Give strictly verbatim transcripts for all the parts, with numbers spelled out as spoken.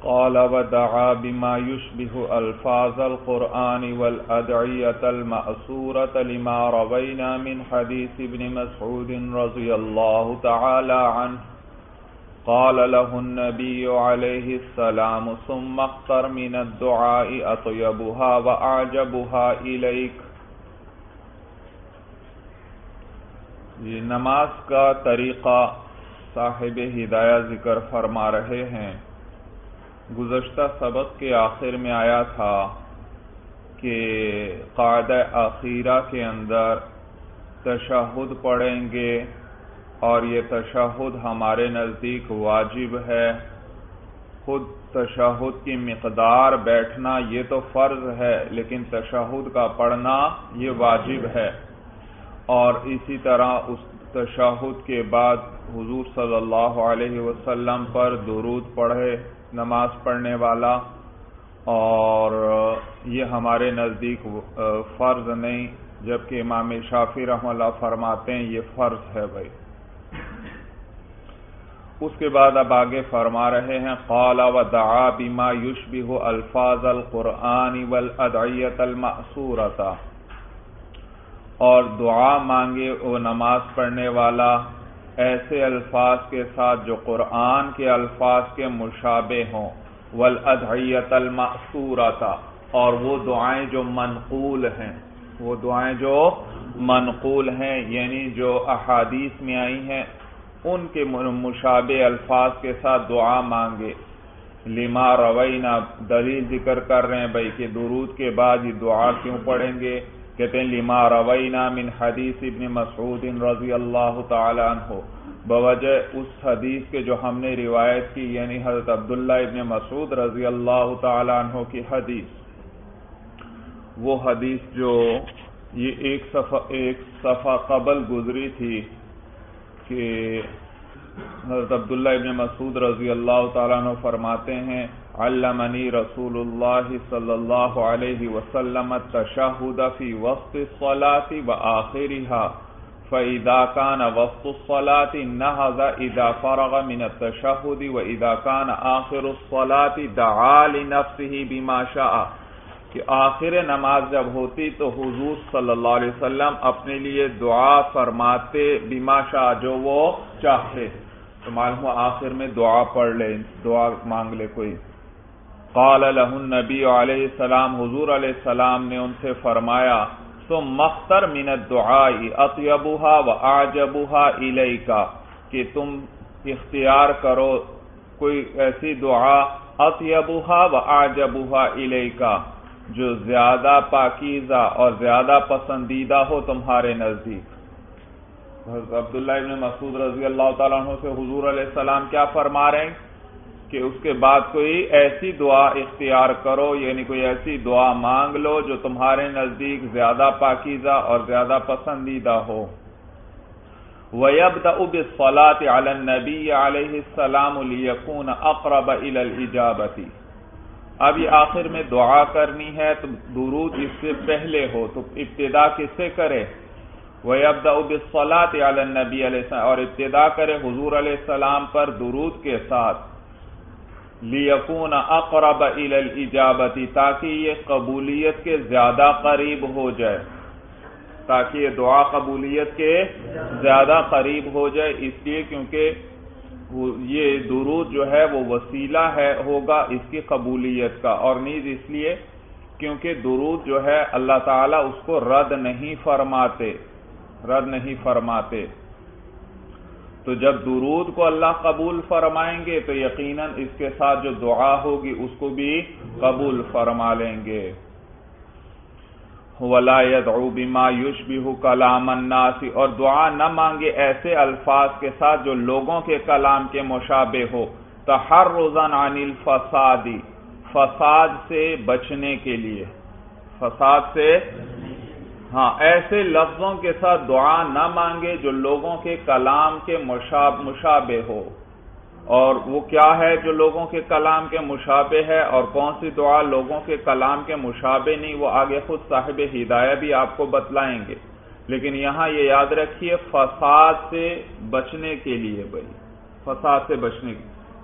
قال ودعا بما يشبه الفاظ القرآن والأدعية المأثورة لما روينا من حديث ابن مسعود رضي الله تعالى عنه قال له النبي عليه السلام ثم اختر من الدعاء أطيبها وأعجبها إليك. یہ نماز کا طریقہ صاحب ہدایہ ذکر فرما رہے ہیں. گزشتہ سبق کے آخر میں آیا تھا کہ قاعدہ اخیرہ کے اندر تشہد پڑھیں گے اور یہ تشہد ہمارے نزدیک واجب ہے. خود تشہد کی مقدار بیٹھنا یہ تو فرض ہے، لیکن تشہد کا پڑھنا یہ واجب ہے. اور اسی طرح اس تشہد کے بعد حضور صلی اللہ علیہ وسلم پر درود پڑھے نماز پڑھنے والا، اور یہ ہمارے نزدیک فرض نہیں، جبکہ امام شافعی رحمہ اللہ فرماتے ہیں یہ فرض ہے بھائی. اس کے بعد اب آگے فرما رہے ہیں قال ودعا بما یشبہ الفاظ القرآن والادعیۃ المأثورۃ، اور دعا مانگے وہ نماز پڑھنے والا ایسے الفاظ کے ساتھ جو قرآن کے الفاظ کے مشابہ ہوں، والادعیۃ المأثورۃ، اور وہ دعائیں جو منقول ہیں، وہ دعائیں جو منقول ہیں یعنی جو احادیث میں آئی ہیں ان کے مشابہ الفاظ کے ساتھ دعا مانگے. لما روینا، دلیل ذکر کر رہے ہیں بھائی کہ درود کے بعد یہ دعا کیوں پڑھیں گے. کہتے ہیں لما روینا من حدیث ابن مسعود رضی اللہ تعالی عنہ، بوجہ اس حدیث کے جو ہم نے روایت کی، یعنی حضرت عبداللہ ابن مسعود رضی اللہ تعالی عنہ کی حدیث. وہ حدیث جو یہ ایک صفحہ ایک صفحہ قبل گزری تھی کہ حضرت عبداللہ ابن مسعود رضی اللہ تعالیٰ عنہ فرماتے ہیں علمنی رسول اللہ صلی اللہ علیہ وسلم التشہد فی وسط الصلاة وآخرها فإذا كان وسط الصلاة نہض اذا فرغ من التشہد وإذا كان آخر الصلاة دعا لنفسه بما شاء، کہ آخر نماز جب ہوتی تو حضور صلی اللہ علیہ وسلم اپنے لیے دعا فرماتے بما شاء، جو وہ چاہتے. تو معلوم ہوا آخر میں دعا پڑھ لے، دعا مانگ لے کوئی. قال له النبی علیہ السلام، حضور علیہ السلام نے ان سے فرمایا ثم اختر من الدعاء اطیبها واعجبها الیک، کہ تم اختیار کرو کوئی ایسی دعا اطیبها واعجبها الیک جو زیادہ پاکیزہ اور زیادہ پسندیدہ ہو تمہارے نزدیک. حضرت عبداللہ ابن مسعود رضی اللہ تعالیٰ عنہ سے حضور علیہ السلام کیا فرما رہے ہیں کہ اس کے بعد کوئی ایسی دعا اختیار کرو، یعنی کوئی ایسی دعا مانگ لو جو تمہارے نزدیک زیادہ پاکیزہ اور زیادہ پسندیدہ ہو. وَيَبْدَأُ بِالصَّلَاةِ عَلَى النَّبِيِّ عَلَيْهِ السَّلَامُ لِيَكُونَ أَقْرَبَ إِلَى الْإِجَابَةِ. اب یہ آخر میں دعا کرنی ہے تو درود اس سے پہلے ہو، تو ابتدا کس سے کرے؟ وَيَبْدَأُ بِالصَّلَاةِ عَلَى النَّبِيِّ علیہ السلام، اور ابتدا کرے حضور علیہ السلام پر درود کے ساتھ. لِيَكُونَ أَقْرَبَ إِلَى الْإِجَابَةِ، تاکہ یہ قبولیت کے زیادہ قریب ہو جائے، تاکہ یہ دعا قبولیت کے زیادہ قریب ہو جائے. اس لیے کیونکہ یہ درود جو ہے وہ وسیلہ ہے ہوگا اس کی قبولیت کا، اور نیز اس لیے کیونکہ درود جو ہے اللہ تعالیٰ اس کو رد نہیں فرماتے رد نہیں فرماتے تو جب درود کو اللہ قبول فرمائیں گے تو یقیناً اس کے ساتھ جو دعا ہوگی اس کو بھی قبول فرما لیں گے. وَلَا يَدْعُو بِمَا يُشْبِهُ كَلَامَ النَّاسِ، اور دعا نہ مانگے ایسے الفاظ کے ساتھ جو لوگوں کے کلام کے مشابہ ہو. تَحَرُّزًا عَنِ الْفَسَادِ، فساد سے بچنے کے لیے، فساد سے ہاں ایسے لفظوں کے ساتھ دعا نہ مانگے جو لوگوں کے کلام کے مشابہ ہو. اور وہ کیا ہے جو لوگوں کے کلام کے مشابہ ہے، اور کون سی دعا لوگوں کے کلام کے مشابہ نہیں، وہ آگے خود صاحب ہدایہ بھی آپ کو بتلائیں گے. لیکن یہاں یہ یاد رکھیے فساد سے بچنے کے لیے، بھائی فساد سے بچنے کے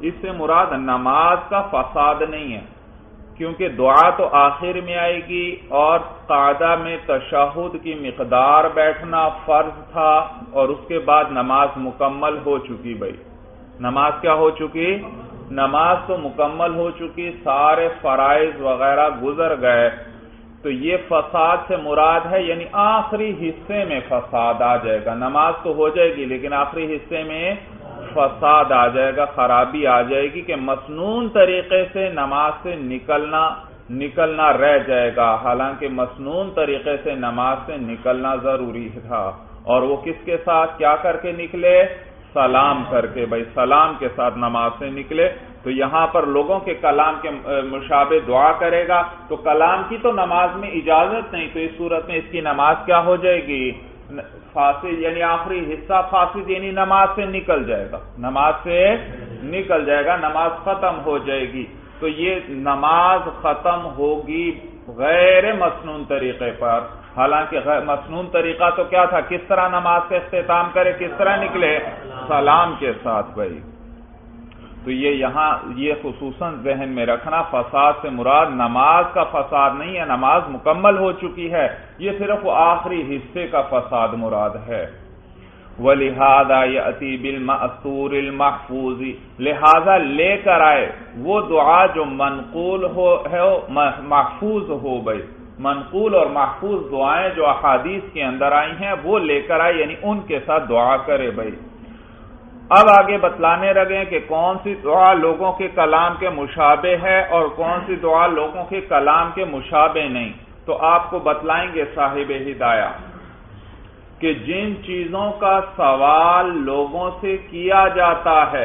اس سے مراد نماز کا فساد نہیں ہے، کیونکہ دعا تو آخر میں آئے گی اور قاعدہ میں تشہد کی مقدار بیٹھنا فرض تھا، اور اس کے بعد نماز مکمل ہو چکی۔ بھائی نماز کیا ہو چکی؟ نماز تو مکمل ہو چکی، سارے فرائض وغیرہ گزر گئے، تو یہ فساد سے مراد ہے یعنی آخری حصے میں فساد آ جائے گا۔ نماز تو ہو جائے گی لیکن آخری حصے میں فساد آ جائے گا، خرابی آ جائے گی کہ مسنون طریقے سے نماز سے نکلنا نکلنا رہ جائے گا، حالانکہ مسنون طریقے سے نماز سے نکلنا ضروری تھا۔ اور وہ کس کے ساتھ کیا کر کے نکلے؟ سلام کر کے۔ بھائی سلام کے ساتھ نماز سے نکلے، تو یہاں پر لوگوں کے کلام کے مشابہ دعا کرے گا، تو کلام کی تو نماز میں اجازت نہیں، تو اس صورت میں اس کی نماز کیا ہو جائے گی؟ فاسد، یعنی آخری حصہ فاسد، یعنی نماز سے نکل جائے گا، نماز سے نکل جائے گا، نماز ختم ہو جائے گی۔ تو یہ نماز ختم ہوگی غیر مسنون طریقے پر، حالانکہ مسنون طریقہ تو کیا تھا؟ کس طرح نماز کا اختتام کرے، کس طرح نکلے؟ سلام کے ساتھ۔ بھائی تو یہ یہاں یہ خصوصاً ذہن میں رکھنا، فساد سے مراد نماز کا فساد نہیں ہے، نماز مکمل ہو چکی ہے، یہ صرف وہ آخری حصے کا فساد مراد ہے۔ وَلِهَذَا يَأْتِي بِالْمَأْثُورِ الْمَحْفُوظِ، لہذا لے کر آئے وہ دعا جو منقول ہو ہے محفوظ ہو۔ بھائی منقول اور محفوظ دعائیں جو احادیث کے اندر آئی ہیں وہ لے کر آئے، یعنی ان کے ساتھ دعا کرے۔ بھائی اب آگے بتلانے لگے کہ کون سی دعا لوگوں کے کلام کے مشابہ ہے اور کون سی دعا لوگوں کے کلام کے مشابہ نہیں۔ تو آپ کو بتلائیں گے صاحب ہدایہ کہ جن چیزوں کا سوال لوگوں سے کیا جاتا ہے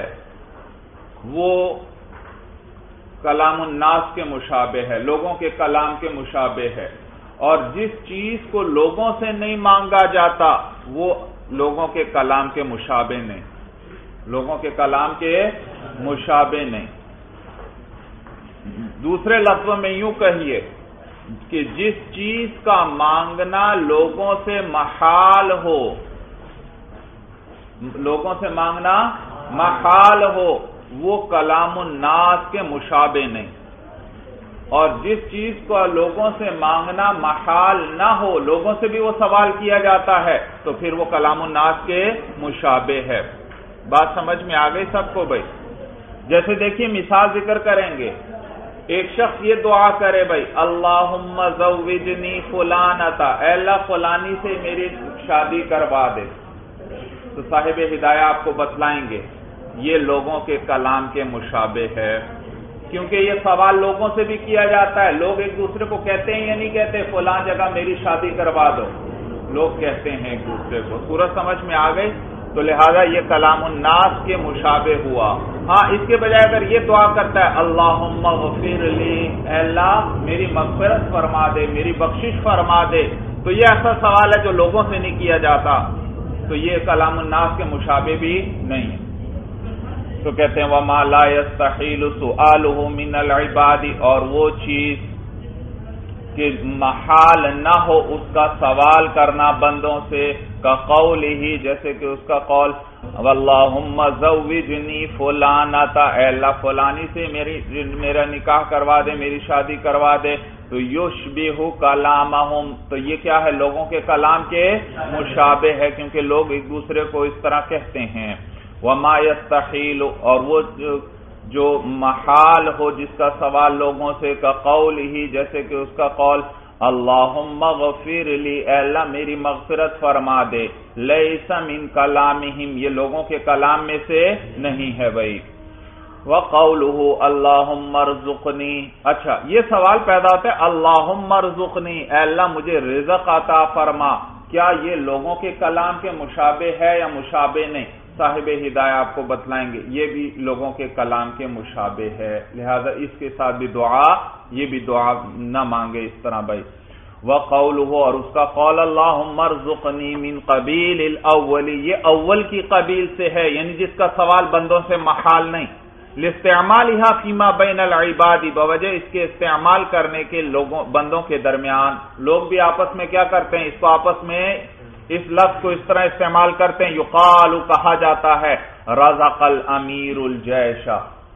وہ کلام الناس کے مشابہ ہے، لوگوں کے کلام کے مشابہ ہے، اور جس چیز کو لوگوں سے نہیں مانگا جاتا وہ لوگوں کے کلام کے مشابہ نہیں، لوگوں کے کلام کے مشابہ نہیں۔ دوسرے لفظوں میں یوں کہیے کہ جس چیز کا مانگنا لوگوں سے محال ہو، لوگوں سے مانگنا محال ہو، وہ کلام الناس کے مشابہ نہیں، اور جس چیز کو لوگوں سے مانگنا محال نہ ہو، لوگوں سے بھی وہ سوال کیا جاتا ہے، تو پھر وہ کلام الناس کے مشابہ ہے۔ بات سمجھ میں آ گئی سب کو؟ بھائی جیسے دیکھیے مثال ذکر کریں گے، ایک شخص یہ دعا کرے بھائی اللہم زوجنی فلانتا، اے اللہ فلانی سے میری شادی کروا دے، تو صاحب ہدایہ آپ کو بتلائیں گے یہ لوگوں کے کلام کے مشابہ ہے، کیونکہ یہ سوال لوگوں سے بھی کیا جاتا ہے، لوگ ایک دوسرے کو کہتے ہیں یا نہیں کہتے فلاں جگہ میری شادی کروا دو، لوگ کہتے ہیں ایک دوسرے کو۔ سورج سمجھ میں آ گئی؟ تو لہذا یہ کلام الناس کے مشابہ ہوا۔ ہاں اس کے بجائے اگر یہ دعا کرتا ہے اللہم اغفر لی، اے اللہ میری مغفرت فرما دے، میری بخشش فرما دے، تو یہ ایسا سوال ہے جو لوگوں سے نہیں کیا جاتا، تو یہ کلام الناس کے مشابہ بھی نہیں ہے۔ تو کہتے ہیں وَمَا لَا يَسْتَحِيلُ سُؤَالُهُ مِنَ الْعِبَادِ، اور وہ چیز کہ محال نہ ہو اس کا سوال کرنا بندوں سے، کا قول ہی جیسے کہ اس کا قول اللہم زوجنی فلانتا، اے اللہ فلانی سے میری میرا نکاح کروا دے، میری شادی کروا دے، تو یشبہ کلامہم، تو یہ کیا ہے؟ لوگوں کے کلام کے مشابہ ہے، کیونکہ لوگ ایک دوسرے کو اس طرح کہتے ہیں۔ وما یستحیل، اور وہ جو محال ہو جس کا سوال لوگوں سے، کا قول ہی جیسے کہ اس کا قول اللہم اغفر لی، اے اللہ میری مغفرت فرما دے، لیس من کلامہم، یہ لوگوں کے کلام میں سے نہیں ہے۔ بھائی وقولہ اللہم ارزقنی، اچھا یہ سوال پیدا ہوتا ہے اللہم ارزقنی، اے اللہ مجھے رزق عطا فرما، کیا یہ لوگوں کے کلام کے مشابہ ہے یا مشابہ نہیں؟ صاحب ہدایہ آپ کو بتلائیں گے یہ بھی لوگوں کے کلام کے مشابہ ہے، لہذا اس کے ساتھ بھی دعا یہ بھی دعا نہ مانگے اس طرح۔ بھائی وقولہ، اور اس کا قول اللہم ارزقنی من قبیل الاول، یہ اول کی قبیل سے ہے، یعنی جس کا سوال بندوں سے محال نہیں، لاستعمالها فیما بین العباد، بوجہ اس کے استعمال کرنے کے لوگوں بندوں کے درمیان، لوگ بھی آپس میں کیا کرتے ہیں، اس کو آپس میں اس لفظ کو اس طرح استعمال کرتے ہیں، یقال کہا جاتا ہے رزق الامیر الجیش،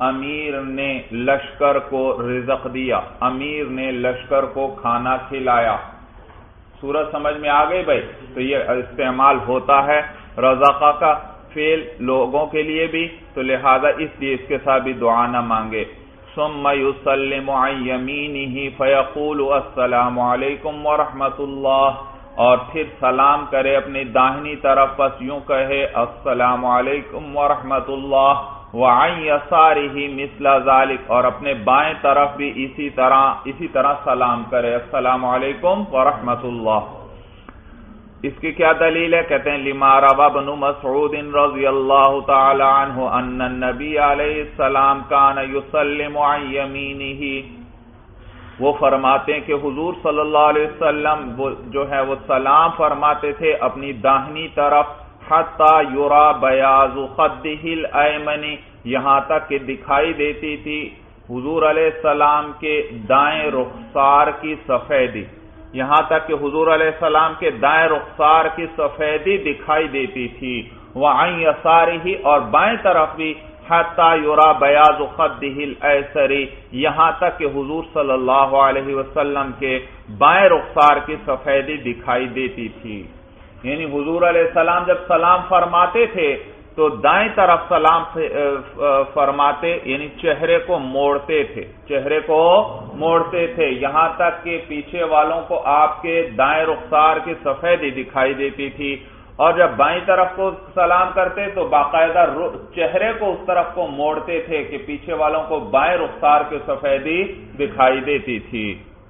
امیر نے لشکر کو رزق دیا، امیر نے لشکر کو کھانا کھلایا۔ سورج سمجھ میں آ گئی بھائی؟ تو یہ استعمال ہوتا ہے رزقہ کا فعل لوگوں کے لیے بھی، تو لہذا اس لیے اس کے ساتھ بھی دعا نہ مانگے۔ ثم يسلم عن يمينه فيقول السلام علیکم ورحمۃ اللہ، اور پھر سلام کرے اپنی داہنی طرف، پس یوں کہے السلام علیکم ورحمۃ اللہ، وعن یسارہ مثل ذلك، اور اپنے بائیں طرف بھی اسی طرح اسی طرح سلام کرے السلام علیکم ورحمۃ اللہ۔ اس کی کیا دلیل ہے؟ کہتے ہیں لما روى ابن مسعود رضی اللہ تعالی عنہ ان النبی علیہ السلام کان یسلم عن یمینہ، وہ فرماتے ہیں کہ حضور صلی اللہ علیہ وسلم وہ جو ہے وہ سلام فرماتے تھے اپنی داہنی طرف، حتی یرا بیاض خدہ الایمن، یہاں تک کہ دکھائی دیتی تھی حضور علیہ السلام کے دائیں رخسار کی سفیدی، یہاں تک کہ حضور علیہ السلام کے دائیں رخسار کی سفیدی دکھائی دیتی تھی، وعن یسارہ، اور بائیں طرف بھی، حتی یرا بیاض خدہ الایسر، یہاں تک کہ حضور صلی اللہ علیہ وسلم کے بائیں رخسار کی سفیدی دکھائی دیتی تھی۔ یعنی حضور علیہ السلام جب سلام فرماتے تھے تو دائیں طرف سلام فرماتے، یعنی چہرے کو موڑتے تھے، چہرے کو موڑتے تھے یہاں تک کہ پیچھے والوں کو آپ کے دائیں رخسار کی سفیدی دکھائی دیتی تھی، اور جب بائیں طرف کو سلام کرتے تو باقاعدہ چہرے کو اس طرف کو موڑتے تھے کہ پیچھے والوں کو بائیں رخسار کی سفیدی دکھائی دیتی تھی۔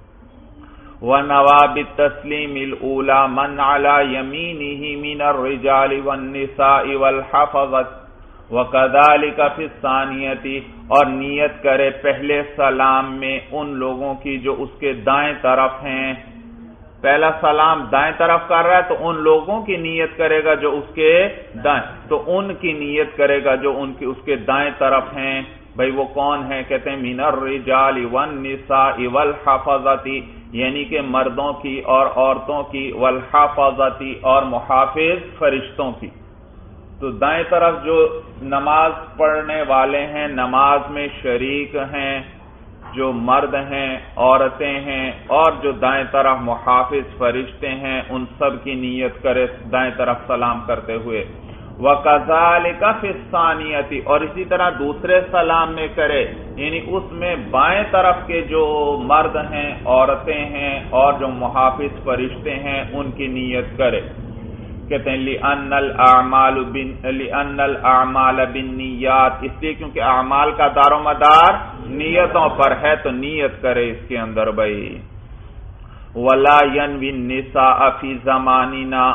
وَنَوَى بِالتَّسْلِيمِ الْأُولَى مَنْ عَلَى يَمِينِهِ مِنَ الرِّجَالِ وَالنِّسَاءِ وَالْحَفَظَةِ وَكَذَلِكَ فِي الثَّانِيَةِ، اور نیت کرے پہلے سلام میں ان لوگوں کی جو اس کے دائیں طرف ہیں، پہلا سلام دائیں طرف کر رہا ہے تو ان لوگوں کی نیت کرے گا جو اس کے دائیں، تو ان کی نیت کرے گا جو ان کی اس کے دائیں طرف ہیں۔ بھئی وہ کون ہیں؟ کہتے ہیں من الرجال والنساء والحفظۃ، یعنی کہ مردوں کی اور عورتوں کی، والحفظۃ، اور محافظ فرشتوں کی۔ تو دائیں طرف جو نماز پڑھنے والے ہیں، نماز میں شریک ہیں، جو مرد ہیں، عورتیں ہیں، اور جو دائیں طرف محافظ فرشتے ہیں، ان سب کی نیت کرے دائیں طرف سلام کرتے ہوئے۔ وَكَذَلِكَ فِي الثَّانِيَةِ، اور اسی طرح دوسرے سلام میں کرے، یعنی اس میں بائیں طرف کے جو مرد ہیں، عورتیں ہیں، اور جو محافظ فرشتے ہیں، ان کی نیت کرے۔ کہتے ہیں لِأَنَّ الْأَعْمَالُ لِأَنَّ الْأَعْمَالَ بِالنِّيَّاتِ، اس لیے کیونکہ اعمال کا دار و مدار نیتوں پر ہے، تو نیت کرے اس کے اندر بھائی۔ وَلَا يَنْوِي النِّسَاءَ فِي زَمَانِنَا،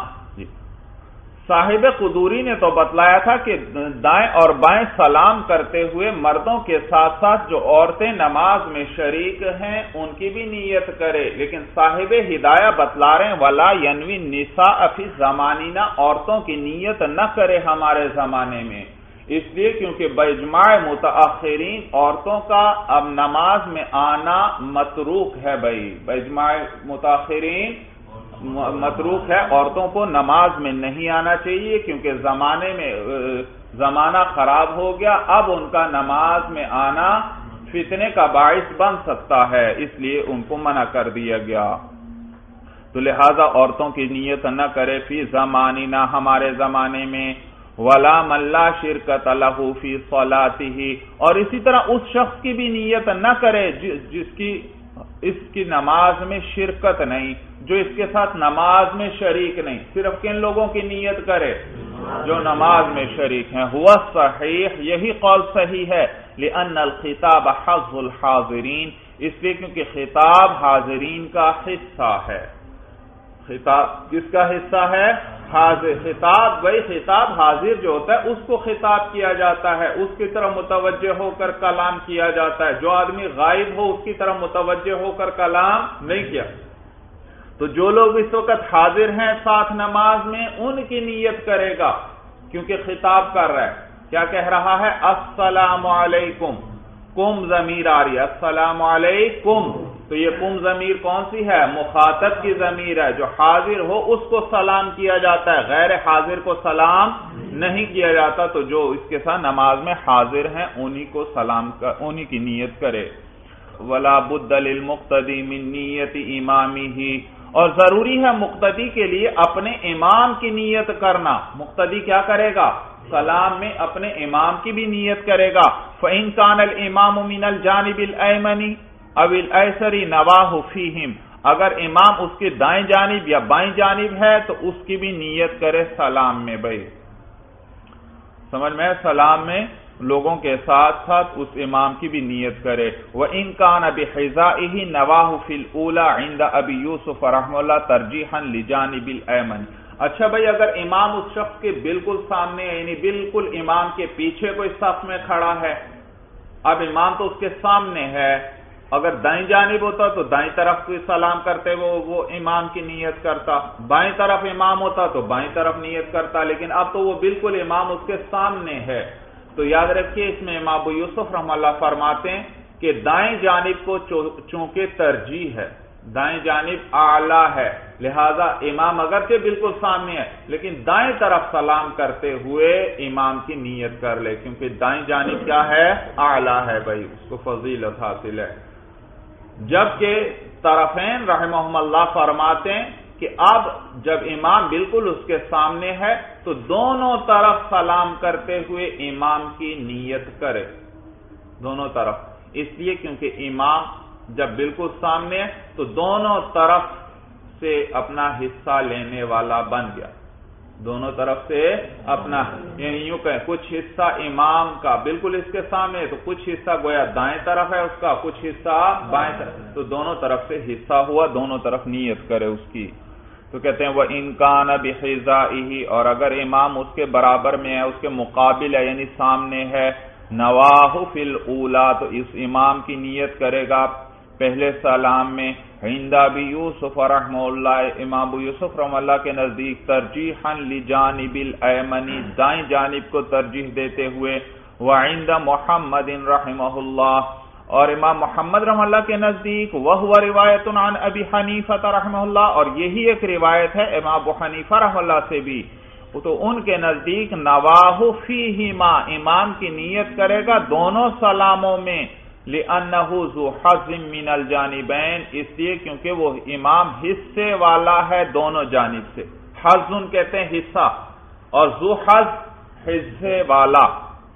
صاحب قدوری نے تو بتلایا تھا کہ دائیں اور بائیں سلام کرتے ہوئے مردوں کے ساتھ ساتھ جو عورتیں نماز میں شریک ہیں ان کی بھی نیت کرے، لیکن صاحب ہدایہ بتلا رہے ہیں ولا ینوی النساء فی زماننا، عورتوں کی نیت نہ کرے ہمارے زمانے میں، اس لیے کیونکہ باجماع متاخرین عورتوں کا اب نماز میں آنا متروک ہے بھائی، باجماع متاخرین متروک ہے، عورتوں کو نماز میں نہیں آنا چاہیے کیونکہ زمانے میں زمانہ خراب ہو گیا، اب ان کا نماز میں آنا فتنے کا باعث بن سکتا ہے، اس لیے ان کو منع کر دیا گیا۔ تو لہذا عورتوں کی نیت نہ کرے فی زماننا، ہمارے زمانے میں، ولا من لا شرکت لہ فی صلاتہ، اور اسی طرح اس شخص کی بھی نیت نہ کرے جس کی اس کی نماز میں شرکت نہیں، جو اس کے ساتھ نماز میں شریک نہیں، صرف کن لوگوں کی نیت کرے؟ جو نماز میں شریک ہیں۔ ہوا صحیح، یہی قول صحیح ہے، لأن الخطاب حظ الحاضرین، اس لیے کیونکہ خطاب حاضرین کا حصہ ہے۔ خطاب کس کا حصہ ہے؟ حاضر۔ خطاب وہی خطاب حاضر جو ہوتا ہے اس کو خطاب کیا جاتا ہے، اس کی طرف متوجہ ہو کر کلام کیا جاتا ہے، جو آدمی غائب ہو اس کی طرف متوجہ ہو کر کلام نہیں کیا۔ تو جو لوگ اس وقت حاضر ہیں ساتھ نماز میں ان کی نیت کرے گا، کیونکہ خطاب کر رہا ہے، کیا کہہ رہا ہے؟ السلام علیکم، کم ضمیر آ رہی ہے، السلام علیکم، تو یہ قم ضمیر کون سی ہے؟ مخاطب کی ضمیر ہے، جو حاضر ہو اس کو سلام کیا جاتا ہے، غیر حاضر کو سلام نہیں کیا جاتا۔ تو جو اس کے ساتھ نماز میں حاضر ہیں انہی کو سلام کر انہی کی نیت کرے۔ ولا بد للمقتدی من نیت امامہ، اور ضروری ہے مقتدی کے لیے اپنے امام کی نیت کرنا۔ مقتدی کیا کرے گا؟ سلام میں اپنے امام کی بھی نیت کرے گا۔ فإن كان الامام من الجانب الأيمن او الأيسر نواہ فیہم، اگر امام اس کے دائیں جانب یا بائیں جانب ہے تو اس کی بھی نیت کرے سلام میں۔ بھائی سمجھ میں؟ سلام میں لوگوں کے ساتھ ساتھ اس امام کی بھی نیت کرے۔ وَإِن كَانَ بِحِذَائِهِ نَوَاهُ فِي الْأُولَى عِنْدَ أَبِي يُوسُفَ رحمہ اللہ ترجیحاً لِجَانِبِ الْأَيْمَنِ۔ اچھا بھائی، اگر امام اس شخص کے بالکل سامنے یعنی بالکل امام کے پیچھے کوئی صف میں کھڑا ہے، اب امام تو اس کے سامنے ہے، اگر دائیں جانب ہوتا تو دائیں طرف کو سلام کرتے وہ وہ امام کی نیت کرتا، بائیں طرف امام ہوتا تو بائیں طرف نیت کرتا، لیکن اب تو وہ بالکل امام اس کے سامنے ہے۔ تو یاد رکھیے اس میں امام ابو یوسف رحمہ اللہ فرماتے ہیں کہ دائیں جانب کو چونکہ ترجیح ہے، دائیں جانب اعلیٰ ہے، لہذا امام اگرچہ بالکل سامنے ہے لیکن دائیں طرف سلام کرتے ہوئے امام کی نیت کر لے، کیونکہ دائیں جانب کیا ہے؟ اعلیٰ ہے، بھائی اس کو فضیلت حاصل ہے۔ جبکہ طرفین رحمہم اللہ فرماتے ہیں کہ اب جب امام بالکل اس کے سامنے ہے تو دونوں طرف سلام کرتے ہوئے امام کی نیت کرے، دونوں طرف، اس لیے کیونکہ امام جب بالکل سامنے ہے تو دونوں طرف سے اپنا حصہ لینے والا بن گیا، دونوں طرف سے اپنا، یعنی یوں کہیں کچھ حصہ امام کا بالکل اس کے سامنے ہے تو کچھ حصہ گویا دائیں طرف ہے اس کا، کچھ حصہ بائیں طرف، تو دونوں طرف سے حصہ ہوا، دونوں طرف نیت کرے اس کی۔ تو کہتے ہیں وَإِن كَانَ بِحِذَائِهِ، اور اگر امام اس کے برابر میں ہے، اس کے مقابل ہے یعنی سامنے ہے، نواہ فی الاولی، تو اس امام کی نیت کرے گا پہلے سلام میں، عند ابی یوسف رحمہ اللہ، امام ابو یوسف رحمہ اللہ کے نزدیک ترجیحاً لجانب الایمن، دائیں جانب کو ترجیح دیتے ہوئے، وعند محمد رحمہ اللہ، اور امام محمد رحمہ اللہ کے نزدیک وہو روایت عن ابی حنیفہ رحمہ اللہ، اور یہی ایک روایت ہے امام ابو حنیفہ رحمہ اللہ سے بھی، تو ان کے نزدیک نواہ فیہما، امام کی نیت کرے گا دونوں سلاموں میں، لِأَنَّهُ ذُو حَظٍ مِّنَ الْجَانِبَيْنِ، اس لیے کیونکہ وہ امام حصے والا ہے دونوں جانب سے، حظ کہتے ہیں حصہ، اور ذو حظ حصے والا،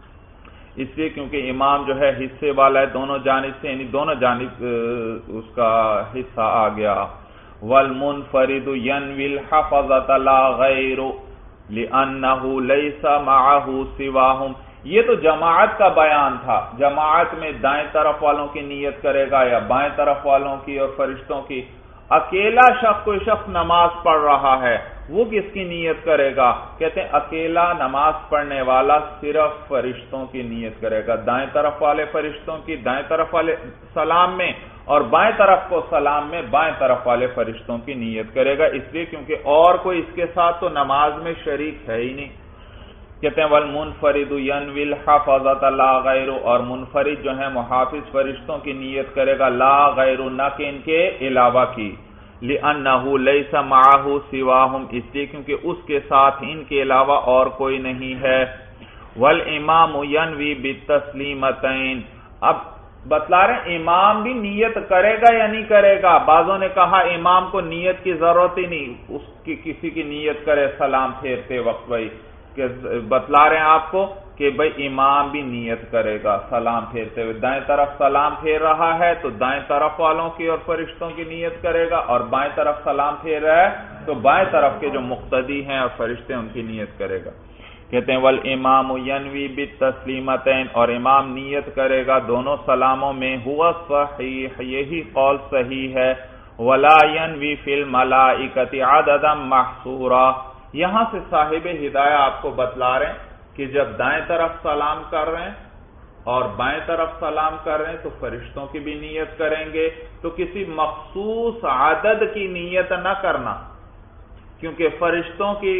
اس لیے کیونکہ امام جو ہے حصے والا ہے دونوں جانب سے، یعنی دونوں جانب اس کا حصہ آ گیا۔ وَالْمُنْفَرِدُ يَنْوِي الْحَفَظَةَ لَا غَيْرُ لِأَنَّهُ لَيْسَ مَعَهُ سِوَاهُمْ، یہ تو جماعت کا بیان تھا، جماعت میں دائیں طرف والوں کی نیت کرے گا یا بائیں طرف والوں کی اور فرشتوں کی۔ اکیلا شخص کوئی شخص نماز پڑھ رہا ہے وہ کس کی نیت کرے گا؟ کہتے ہیں اکیلا نماز پڑھنے والا صرف فرشتوں کی نیت کرے گا، دائیں طرف والے فرشتوں کی دائیں طرف والے سلام میں، اور بائیں طرف کو سلام میں بائیں طرف والے فرشتوں کی نیت کرے گا، اس لیے کیونکہ اور کوئی اس کے ساتھ تو نماز میں شریک ہے ہی نہیں۔ کہتے ہیں والمنفرد ینوی الحفظۃ لا غیر، اور منفرد جو ہے محافظ فرشتوں کی نیت کرے گا لا غیر، نہ کہ ان کے علاوہ کی، لأنہ لیس معہ سواہم، اس لیے کیونکہ اس کے ساتھ ان کے علاوہ اور کوئی نہیں ہے۔ والامام ینوی بالتسلیمتین، اب بتلا رہے ہیں امام بھی نیت کرے گا یا نہیں کرے گا؟ بعضوں نے کہا امام کو نیت کی ضرورت ہی نہیں، اس کی کسی کی نیت کرے سلام پھیرتے وقت، بھائی کہ بتلا رہے ہیں آپ کو کہ بھائی امام بھی نیت کرے گا سلام پھیرتے ہوئے، دائیں طرف سلام پھیر رہا ہے تو دائیں طرف والوں کی اور فرشتوں کی نیت کرے گا، اور بائیں طرف سلام پھیر رہا ہے تو بائیں طرف کے جو مقتدی ہیں اور فرشتے ان کی نیت کرے گا۔ کہتے ہیں والامام ینوی بالتسلیمتین، اور امام نیت کرے گا دونوں سلاموں میں، ہوا صحیح، یہی قول صحیح ہے، ولا ینوی فی الملائکۃ عددا محصورا، یہاں سے صاحب ہدایہ آپ کو بتلا رہے ہیں کہ جب دائیں طرف سلام کر رہے ہیں اور بائیں طرف سلام کر رہے ہیں تو فرشتوں کی بھی نیت کریں گے، تو کسی مخصوص عدد کی نیت نہ کرنا، کیونکہ فرشتوں کی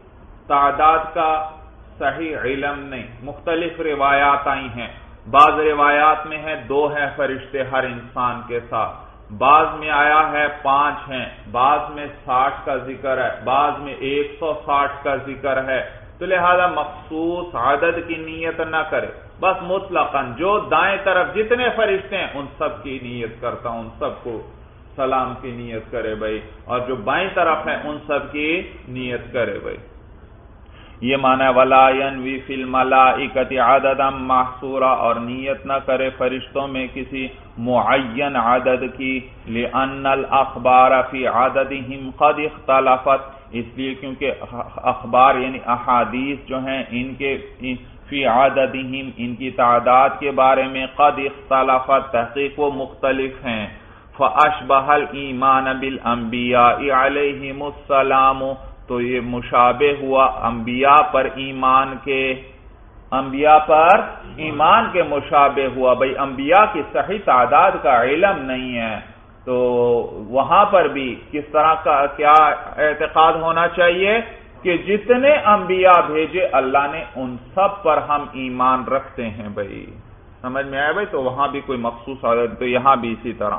تعداد کا صحیح علم نہیں، مختلف روایات آئی ہیں، بعض روایات میں ہے دو ہیں فرشتے ہر انسان کے ساتھ، بعض میں آیا ہے پانچ ہیں، بعض میں ساٹھ کا ذکر ہے، بعض میں ایک سو ساٹھ کا ذکر ہے، تو لہذا مخصوص عدد کی نیت نہ کرے، بس مطلقاً جو دائیں طرف جتنے فرشتے ہیں ان سب کی نیت کرتا ہوں، ان سب کو سلام کی نیت کرے بھائی، اور جو بائیں طرف ہیں ان سب کی نیت کرے بھائی۔ یہ معنی ولا ینوی فی الملائکۃ عددا محصورا، اور نیت نہ کرے فرشتوں میں کسی معین عدد کی، لأن الاخبار فی عددہم قد اختلفت، اس لیے کیونکہ اخبار یعنی احادیث جو ہیں ان کے فی عددہم ان کی تعداد کے بارے میں قد اختلفت، تحقیق وہ مختلف ہیں۔ فاشبہ الایمان بالانبیاء علیہم السلام، تو یہ مشابہ ہوا انبیاء پر ایمان کے، انبیاء پر ایمان کے مشابہ ہوا، بھئی انبیاء کی صحیح تعداد کا علم نہیں ہے، تو وہاں پر بھی کس طرح کا کیا اعتقاد ہونا چاہیے کہ جتنے انبیاء بھیجے اللہ نے ان سب پر ہم ایمان رکھتے ہیں بھئی، سمجھ میں آیا بھئی؟ تو وہاں بھی کوئی مخصوص عدد، تو یہاں بھی اسی طرح۔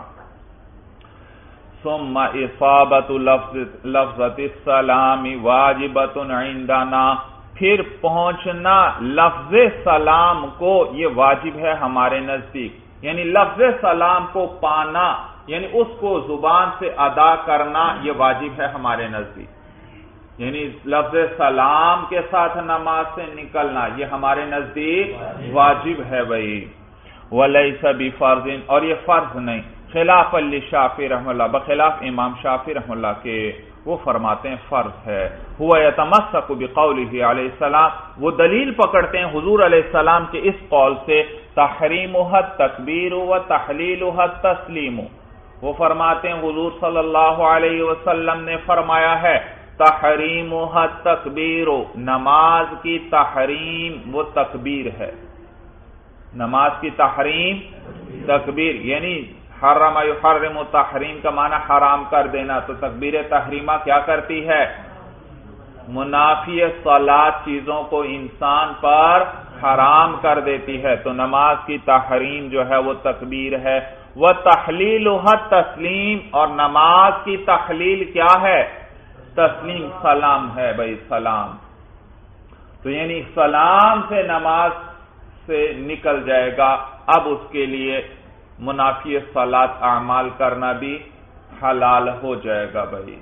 ثم اصابت لفظۃ السلام واجبۃ عندنا، پھر پہنچنا لفظ سلام کو یہ واجب ہے ہمارے نزدیک، یعنی لفظ سلام کو پانا یعنی اس کو زبان سے ادا کرنا یہ واجب ہے ہمارے نزدیک، یعنی لفظ سلام کے ساتھ نماز سے نکلنا یہ ہمارے نزدیک واجب ہے بھائی۔ ولیس بفرض، اور یہ فرض نہیں، خلاف للشافعی رحمہ اللہ، بخلاف امام شافعی رحمہ اللہ کے، وہ فرماتے ہیں فرض ہے۔ ہوا یتمسک بقولہ علیہ السلام، وہ دلیل پکڑتے ہیں حضور علیہ السلام کے اس قول سے، تحریمها التکبیر و تحلیلها التسلیم، وہ فرماتے ہیں حضور صلی اللہ علیہ وسلم نے فرمایا ہے تحریمها التکبیر، نماز کی تحریم وہ تکبیر ہے، نماز کی تحریم تکبیر، یعنی حرم یحرم تحریم کا معنی حرام کر دینا، تو تکبیر تحریمہ کیا کرتی ہے؟ منافی صلاۃ چیزوں کو انسان پر حرام کر دیتی ہے، تو نماز کی تحریم جو ہے وہ تکبیر ہے۔ وَتَحْلِيلُهَا التَّسْلِيمُ، اور نماز کی تحلیل کیا ہے؟ تسلیم، سلام ہے بھائی، سلام، تو یعنی سلام سے نماز سے نکل جائے گا، اب اس کے لیے منافی صلاۃ اعمال کرنا بھی حلال ہو جائے گا بھائی۔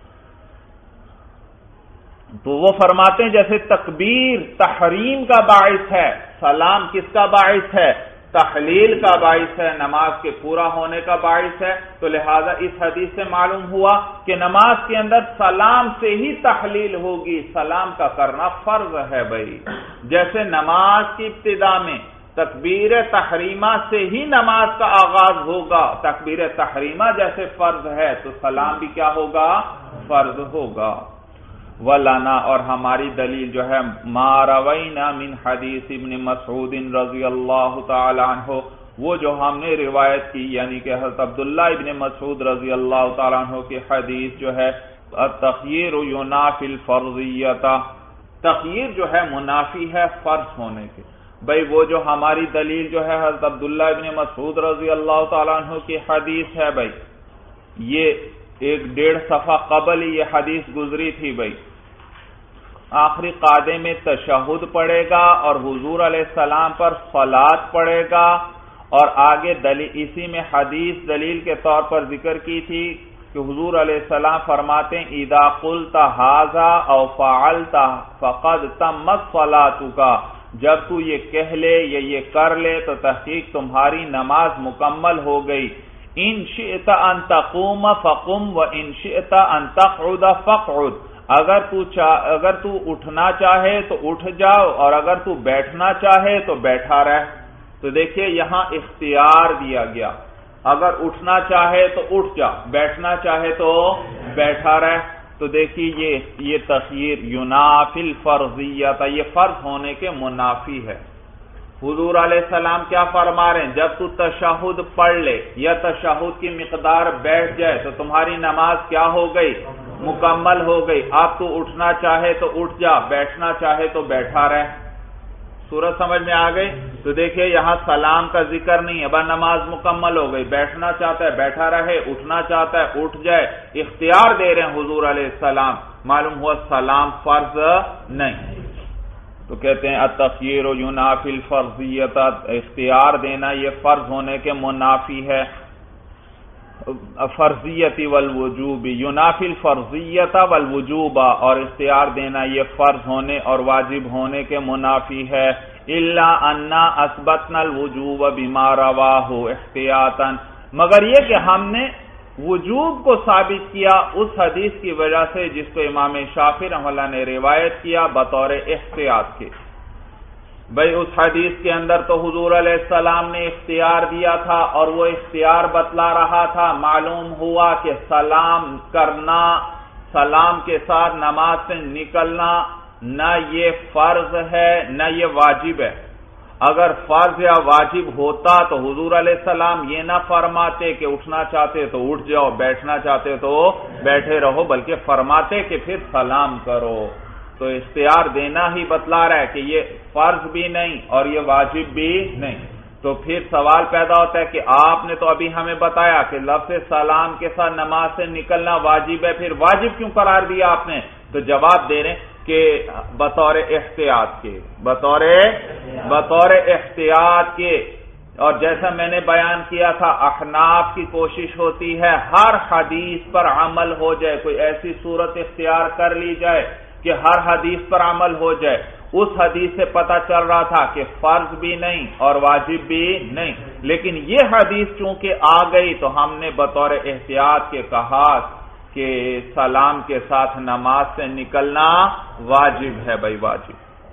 تو وہ فرماتے ہیں جیسے تکبیر تحریم کا باعث ہے، سلام کس کا باعث ہے؟ تحلیل کا باعث ہے، نماز کے پورا ہونے کا باعث ہے، تو لہذا اس حدیث سے معلوم ہوا کہ نماز کے اندر سلام سے ہی تحلیل ہوگی، سلام کا کرنا فرض ہے بھائی، جیسے نماز کی ابتدا میں تکبیر تحریمہ سے ہی نماز کا آغاز ہوگا، تکبیر تحریمہ جیسے فرض ہے تو سلام بھی کیا ہوگا؟ فرض ہوگا۔ وَلَنَا، اور ہماری دلیل جو ہے مَا رَوَيْنَا مِنْ حَدِيثِ ابن مسعود رضی اللہ تعالی عنہ، وہ جو ہم نے روایت کی یعنی کہ حضرت عبداللہ ابن مسعود رضی اللہ تعالی عنہ کی حدیث جو ہے التخییر ینافی الفرضیۃ، تخییر جو ہے منافی ہے فرض ہونے کے، بھئی وہ جو ہماری دلیل جو ہے حضرت عبداللہ ابن مسعود رضی اللہ تعالیٰ عنہ کی حدیث ہے بھئی، یہ ایک ڈیڑھ صفحہ قبل یہ حدیث گزری تھی بھئی، آخری قاعدے میں تشہد پڑھے گا اور حضور علیہ السلام پر صلاۃ پڑھے گا، اور آگے دلیل اسی میں حدیث دلیل کے طور پر ذکر کی تھی کہ حضور علیہ السلام فرماتے ہیں اذا قلت ھذا او فعلت فقد تمت صلاتک، جب تو یہ کہہ لے یا یہ کر لے تو تحقیق تمہاری نماز مکمل ہو گئی۔ ان شئت ان تقوم فقم و ان شئت ان تقعد فقعد، اگر تو اگر تو اٹھنا چاہے تو اٹھ جاؤ، اور اگر تو بیٹھنا چاہے تو بیٹھا رہ۔ تو دیکھیے یہاں اختیار دیا گیا، اگر اٹھنا چاہے تو اٹھ جا، بیٹھنا چاہے تو بیٹھا رہ، تو دیکھیے یہ یہ تخییر ینافی الفرضیۃ، یہ فرض ہونے کے منافی ہے۔ حضور علیہ السلام کیا فرما رہے ہیں؟ جب تو تشہد پڑھ لے یا تشہد کی مقدار بیٹھ جائے تو تمہاری نماز کیا ہو گئی؟ مکمل ہو گئی۔ اب تو اٹھنا چاہے تو اٹھ جا، بیٹھنا چاہے تو بیٹھا رہ۔ صورت سمجھ میں آ گئی؟ تو دیکھیے یہاں سلام کا ذکر نہیں ہے، بس نماز مکمل ہو گئی، بیٹھنا چاہتا ہے بیٹھا رہے، اٹھنا چاہتا ہے اٹھ جائے، اختیار دے رہے ہیں حضور علیہ السلام، معلوم ہوا سلام فرض نہیں۔ تو کہتے ہیں التخییر ینافی الفرضیت، اختیار دینا یہ فرض ہونے کے منافی ہے، فرضیت والوجوب، ینافی الفرضیت والوجوب، اور اختیار دینا یہ فرض ہونے اور واجب ہونے کے منافی ہے۔ الا انا اثبتنا الوجوب بما رواہ احتیاطا، مگر یہ کہ ہم نے وجوب کو ثابت کیا اس حدیث کی وجہ سے جس کو امام شافعی رحمہ اللہ نے روایت کیا بطور احتیاط کے۔ بھئی اس حدیث کے اندر تو حضور علیہ السلام نے اختیار دیا تھا اور وہ اختیار بتلا رہا تھا، معلوم ہوا کہ سلام کرنا، سلام کے ساتھ نماز سے نکلنا نہ یہ فرض ہے نہ یہ واجب ہے۔ اگر فرض یا واجب ہوتا تو حضور علیہ السلام یہ نہ فرماتے کہ اٹھنا چاہتے تو اٹھ جاؤ، بیٹھنا چاہتے تو بیٹھے رہو، بلکہ فرماتے کہ پھر سلام کرو۔ تو اختیار دینا ہی بتلا رہا ہے کہ یہ فرض بھی نہیں اور یہ واجب بھی نہیں۔ تو پھر سوال پیدا ہوتا ہے کہ آپ نے تو ابھی ہمیں بتایا کہ لفظ سلام کے ساتھ نماز سے نکلنا واجب ہے، پھر واجب کیوں قرار دیا آپ نے؟ تو جواب دے رہے ہیں کہ بطور احتیاط کے، بطور بطور احتیاط کے۔ اور جیسا میں نے بیان کیا تھا، احناف کی کوشش ہوتی ہے ہر حدیث پر عمل ہو جائے، کوئی ایسی صورت اختیار کر لی جائے کہ ہر حدیث پر عمل ہو جائے۔ اس حدیث سے پتہ چل رہا تھا کہ فرض بھی نہیں اور واجب بھی نہیں، لیکن یہ حدیث چونکہ آ گئی تو ہم نے بطور احتیاط کے کہا کہ سلام کے ساتھ نماز سے نکلنا واجب ہے، بھائی واجب۔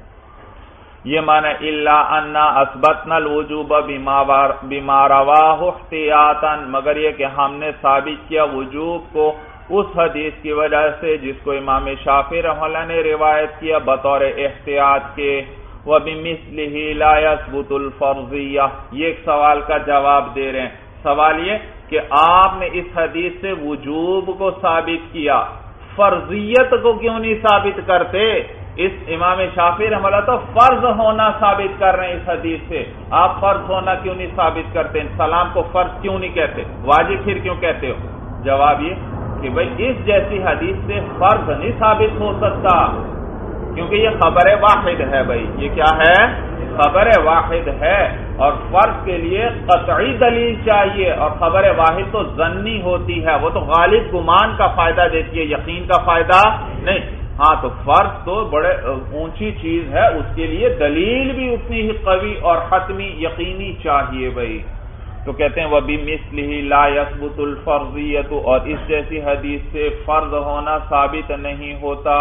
یہ معنی الا انا اثبتنا الوجوب بما رواہ احتیاطا، مگر یہ کہ ہم نے ثابت کیا وجوب کو اس حدیث کی وجہ سے جس کو امام شافعی رحمہ اللہ نے روایت کیا بطور احتیاط کے۔ وَبِمِثْلِهِ لَا يَثْبُتُ الْفَرْضِيَّةُ، یہ ایک سوال کا جواب دے رہے ہیں۔ سوال یہ کہ آپ نے اس حدیث سے وجوب کو ثابت کیا، فرضیت کو کیوں نہیں ثابت کرتے؟ اس امام شافعی رحمہ اللہ تو فرض ہونا ثابت کر رہے ہیں اس حدیث سے، آپ فرض ہونا کیوں نہیں ثابت کرتے؟ سلام کو فرض کیوں نہیں کہتے، واجب پھر کیوں کہتے ہو؟ جواب یہ کہ بھئی اس جیسی حدیث سے فرض نہیں ثابت ہو سکتا، کیونکہ یہ خبر واحد ہے۔ بھئی یہ کیا ہے؟ خبر واحد ہے، اور فرض کے لیے قطعی دلیل چاہیے، اور خبر واحد تو ظنی ہوتی ہے، وہ تو غالب گمان کا فائدہ دیتی ہے، یقین کا فائدہ نہیں۔ ہاں تو فرض تو بڑے اونچی چیز ہے، اس کے لیے دلیل بھی اتنی ہی قوی اور حتمی یقینی چاہیے۔ بھئی تو کہتے ہیں وَبِمِثْلِهِ لَا يَثْبُتُ الْفَرْضِيَّةُ، اور اس جیسی حدیث سے فرض ہونا ثابت نہیں ہوتا۔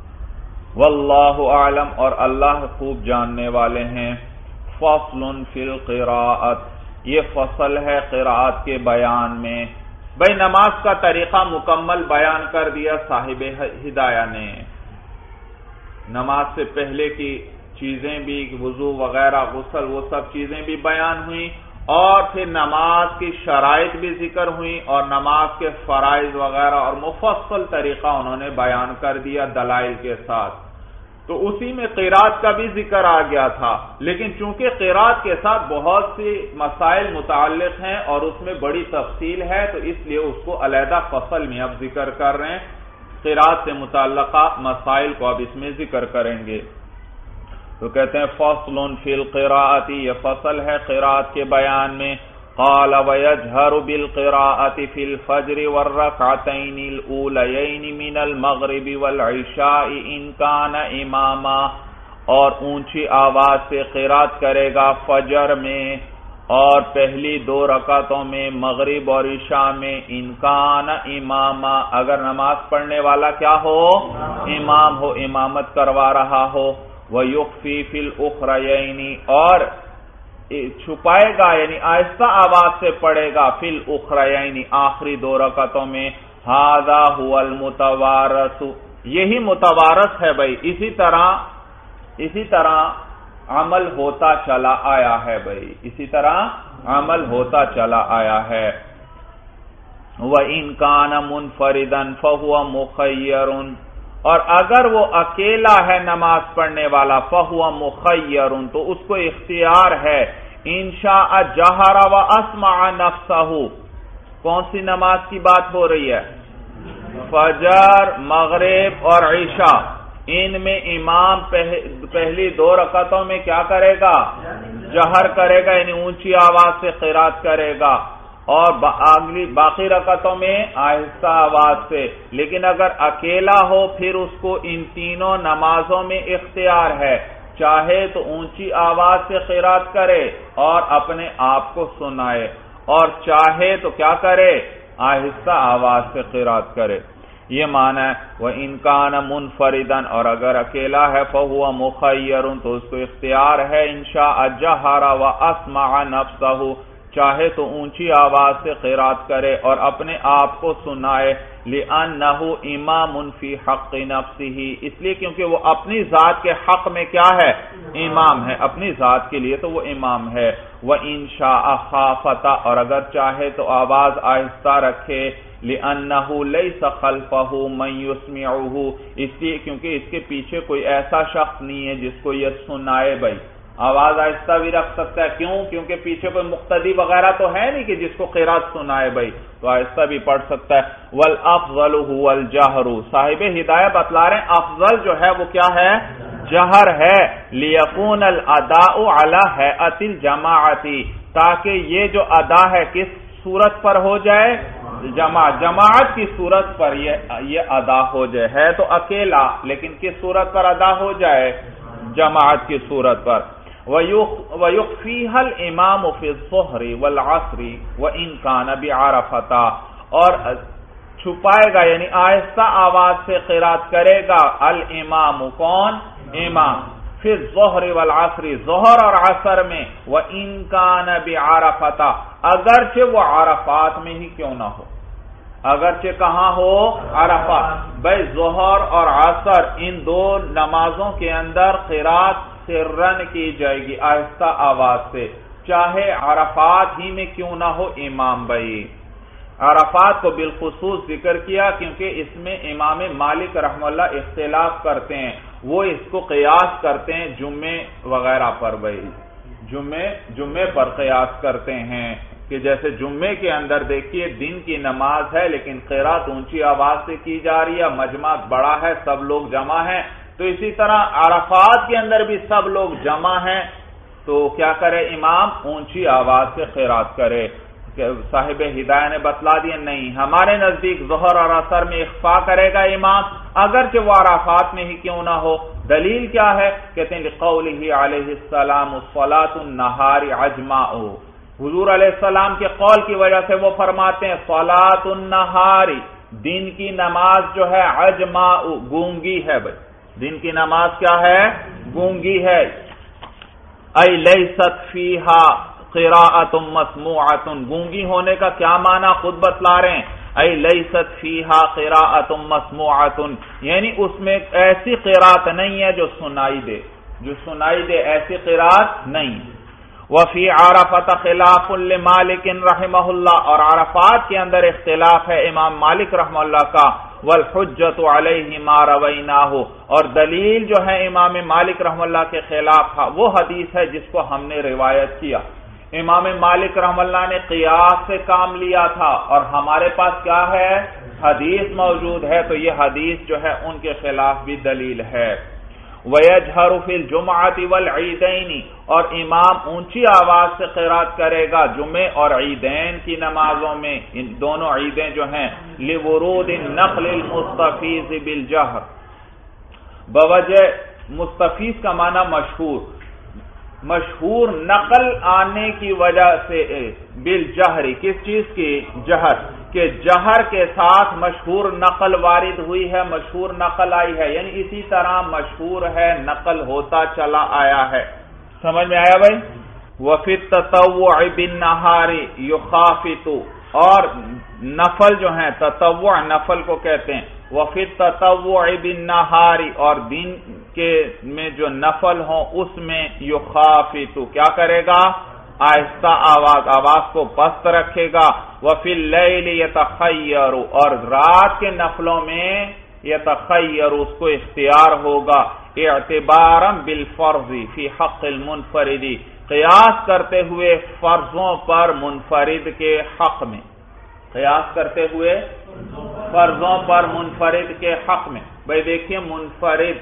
واللہ اعلم، اور اللہ خوب جاننے والے ہیں۔ فصل فی القراءۃ، یہ فصل ہے قراءت کے بیان میں۔ بھئی نماز کا طریقہ مکمل بیان کر دیا صاحب ہدایہ نے، نماز سے پہلے کی چیزیں بھی، وضو وغیرہ غسل وہ سب چیزیں بھی بیان ہوئیں، اور پھر نماز کی شرائط بھی ذکر ہوئی اور نماز کے فرائض وغیرہ، اور مفصل طریقہ انہوں نے بیان کر دیا دلائل کے ساتھ۔ تو اسی میں قرات کا بھی ذکر آ گیا تھا، لیکن چونکہ قرات کے ساتھ بہت سی مسائل متعلق ہیں اور اس میں بڑی تفصیل ہے، تو اس لیے اس کو علیحدہ فصل میں اب ذکر کر رہے ہیں، قرات سے متعلقہ مسائل کو اب اس میں ذکر کریں گے۔ تو کہتے ہیں فصل فی القراءۃ، یہ فصل ہے قراءت کے بیان میں۔ قال ويجهر بالقراءة في الفجر والركعتين الأوليين من المغرب والعشاء إن كان إماما، اور اونچی آواز سے قراءت کرے گا فجر میں اور پہلی دو رکعتوں میں مغرب اور عشاء میں، ان کان اماما، اگر نماز پڑھنے والا کیا ہو؟ امام ہو، امامت کروا رہا ہو۔ وَيُخْفِي فِي الْأُخْرَيَيْنِ، اور چھپائے گا یعنی آہستہ آواز سے پڑھے گا، فی الاخریین آخری دو رکعتوں میں۔ ھذا هو المتوارث، یہی متوارث ہے بھائی، اسی طرح اسی طرح عمل ہوتا چلا آیا ہے بھائی، اسی طرح عمل ہوتا چلا آیا ہے۔ وَإِن كَانَ مُنْفَرِدًا فَهُوَ مُخَيَّرٌ، اور اگر وہ اکیلا ہے نماز پڑھنے والا فہو مخیر تو اس کو اختیار ہے انشاء جہر و اسمع نفسہ. کون سی نماز کی بات ہو رہی ہے؟ فجر، مغرب اور عشاء. ان میں امام پہلی دو رکعتوں میں کیا کرے گا؟ جہر کرے گا، یعنی اونچی آواز سے قرات کرے گا، اور باقی رکعتوں میں آہستہ آواز سے. لیکن اگر اکیلا ہو پھر اس کو ان تینوں نمازوں میں اختیار ہے، چاہے تو اونچی آواز سے قرات کرے اور اپنے آپ کو سنائے، اور چاہے تو کیا کرے؟ آہستہ آواز سے قرات کرے. یہ معنی ہے وَإِن كَانَ مُنْفَرِدًا، اور اگر اکیلا ہے فَهُوَ مُخَيَّرٌ تو اس کو اختیار ہے انشاء جَهَرَ وَأَسْمَعَ نَفْسَهُ، چاہے تو اونچی آواز سے قرات کرے اور اپنے آپ کو سنائے. لِأَنَّهُ إِمَامٌ فِي حَقِّ نَفْسِهِ، اس لیے کیونکہ وہ اپنی ذات کے حق میں کیا ہے؟ امام ہے، اپنی ذات کے لیے تو وہ امام ہے. وَإِن شَاءَ خَافَتَ، اور اگر چاہے تو آواز آہستہ رکھے. لِأَنَّهُ لَيْسَ خَلْفَهُ مَن يُسْمِعُهُ، اس لیے کیونکہ اس کے پیچھے کوئی ایسا شخص نہیں ہے جس کو یہ سنائے. بھائی آواز آہستہ بھی رکھ سکتا ہے، کیوں؟ کیونکہ پیچھے کوئی مقتدی وغیرہ تو ہے نہیں کہ جس کو قرات سنائے، بھائی تو آہستہ بھی پڑھ سکتا ہے. وَالْأَفْضَلُ هُوَ الْجَهْرُ، صاحب ہدایہ بتلا رہے ہیں افضل جو ہے وہ کیا ہے؟ جہر ہے. لِيَكُونَ الْأَدَاءُ عَلَى هَيْئَةِ الْجَمَاعَةِ، تاکہ یہ جو ادا ہے کس صورت پر ہو جائے؟ جماعت جماعت کی صورت پر یہ یہ ادا ہو جائے. ہے تو اکیلا لیکن کس صورت پر ادا ہو جائے؟ جماعت کی صورت پر. وَيُخْفِيهَا الْإِمَامُ فِي الظُّهْرِ وَالْعَصْرِ وَإِنْ كَانَ بِعَرَفَةَ، اور چھپائے گا یعنی آہستہ آواز سے قرات کرے گا الامام، کون؟ امام. فی الظہر والعصر، ظہر اور عصر میں. وَإِنْ كَانَ بِعَرَفَةَ، اگرچہ وہ عرفات میں ہی کیوں نہ ہو. اگرچہ کہاں ہو؟ عرفات. بھائی ظہر اور عصر ان دو نمازوں کے اندر قرات سرن کی جائے گی آہستہ آواز سے، چاہے عرفات ہی میں کیوں نہ ہو امام. بھائی عرفات کو بالخصوص ذکر کیا کیونکہ اس میں امام مالک رحمہ اللہ اختلاف کرتے ہیں، وہ اس کو قیاس کرتے ہیں جمعے وغیرہ پر. بھائی جمعے جمعے پر قیاس کرتے ہیں کہ جیسے جمعے کے اندر دیکھیے دن کی نماز ہے لیکن قرات اونچی آواز سے کی جا رہی ہے، مجمع بڑا ہے، سب لوگ جمع ہیں، تو اسی طرح عرفات کے اندر بھی سب لوگ جمع ہیں، تو کیا کرے امام؟ اونچی آواز سے قرات کرے. صاحب ہدایہ نے بتلا دیا نہیں، ہمارے نزدیک ظہر اور عصر میں اخفا کرے گا امام اگرچہ وہ عرفات میں ہی کیوں نہ ہو. دلیل کیا ہے؟ کہتے ہیں لقولہ علیہ السلام صلاۃ النہار عجماء، حضور علیہ السلام کے قول کی وجہ سے وہ فرماتے ہیں صلاۃ النہار، دن کی نماز جو ہے عجماء گونگی ہے. بھائی دن کی نماز کیا ہے؟ گونگی ہے. ای لیست فیہا قراءۃ مسموعۃ، گونگی ہونے کا کیا معنی خود بتلا رہے ہیں. ای لیست فیہا قراءۃ مسموعۃ، یعنی اس میں ایسی قراءت نہیں ہے جو سنائی دے، جو سنائی دے ایسی قراءت نہیں. وفی عرفۃ خلاف لمالک رحمہ اللہ، اور عرفات کے اندر اختلاف ہے امام مالک رحمہ اللہ کا. والحجۃ علیہ ما رویناہ، اور دلیل جو ہے امام مالک رحمہ اللہ کے خلاف وہ حدیث ہے جس کو ہم نے روایت کیا. امام مالک رحمہ اللہ نے قیاس سے کام لیا تھا اور ہمارے پاس کیا ہے؟ حدیث موجود ہے، تو یہ حدیث جو ہے ان کے خلاف بھی دلیل ہے. وَيَجْهَرُ فِي الْجُمْعَةِ وَالْعِيدَيْنِ، اور امام اونچی آواز سے قرات کرے گا جمعے اور عیدین کی نمازوں میں، ان دونوں عیدیں جو ہیں. لِوُرُودِ النَّقْلِ الْمُسْتَفِيضِ بِالْجَهْرِ، بوجہ مستفیض کا معنی مشہور، مشہور نقل آنے کی وجہ سے. بالجہر، کس چیز کی؟ جہر، کہ جہر کے ساتھ مشہور نقل وارد ہوئی ہے، مشہور نقل آئی ہے، یعنی اسی طرح مشہور ہے نقل ہوتا چلا آیا ہے. سمجھ میں آیا بھائی؟ وفی التطوع بالنہار یخافت، اور نفل جو ہیں تطوع نفل کو کہتے ہیں. وفی التطوع بالنہار، اور دن کے میں جو نفل ہوں اس میں یخافت، کیا کرے گا؟ آہستہ آواز آواز کو پست رکھے گا. وفی اللیل یتخیر، اور رات کے نفلوں میں یتخیر اس کو اختیار ہوگا اعتبارا بالفرض فی حق المنفرد قیاس کرتے ہوئے فرضوں پر منفرد کے حق میں، قیاس کرتے ہوئے فرضوں پر منفرد کے حق میں۔ بھئی دیکھیے منفرد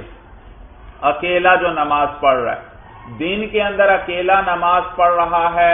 اکیلا جو نماز پڑھ رہا ہے، دین کے اندر اکیلا نماز پڑھ رہا ہے